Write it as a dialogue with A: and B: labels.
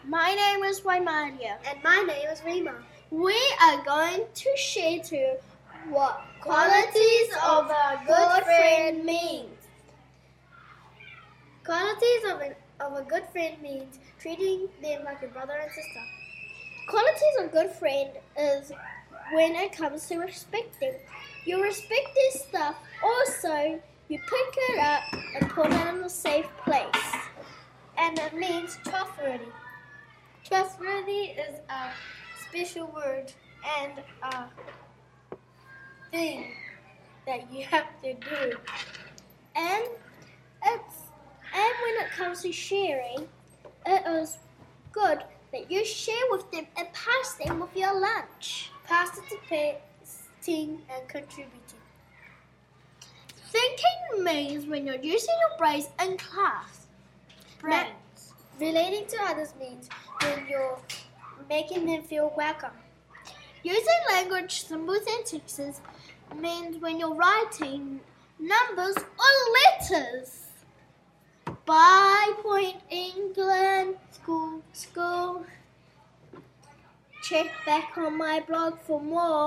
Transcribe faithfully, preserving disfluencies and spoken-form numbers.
A: My name is Waimaria.
B: And my name is Rima.
A: We are going to share to you what qualities of a good friend means.
B: Qualities of, an, of a good friend means treating them like your brother and sister.
A: Qualities of a good friend is when it comes to respecting. You respect their stuff. Also, you pick it up and put it in a safe place.
B: And it means trustworthy. Trustworthy is a special word and a thing that you have to do.
A: And it's and when it comes to sharing, it is good that you share with them and pass them with your lunch.
B: Participating and contributing.
A: Thinking means when you're using your brains in class. Brains.
B: Relating to others means when you're making them feel welcome.
A: Using language symbols and texts means when you're writing numbers or letters. Bye, Point England. School, school. Check back on my blog for more.